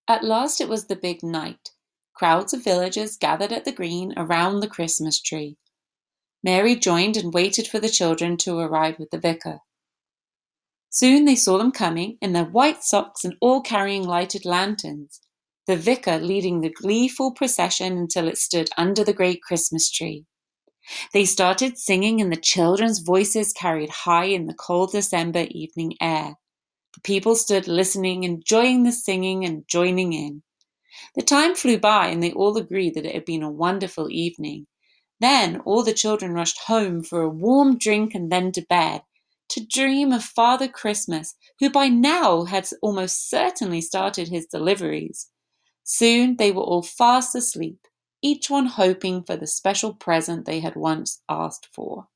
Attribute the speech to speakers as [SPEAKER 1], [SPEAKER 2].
[SPEAKER 1] At last it was the big night. Crowds of villagers gathered at the green around the Christmas tree. Mary joined and waited for the children to arrive with the vicar. Soon they saw them coming, in their white socks and all carrying lighted lanterns, the vicar leading the gleeful procession until it stood under the great Christmas tree. They started singing, and the children's voices carried high in the cold December evening air. The people stood listening, enjoying the singing and joining in. The time flew by, and they all agreed that it had been a wonderful evening. Then all the children rushed home for a warm drink and then to bed, to dream of Father Christmas, who by now had almost certainly started his deliveries. Soon they were all fast asleep, each one hoping for the special present they had once asked for.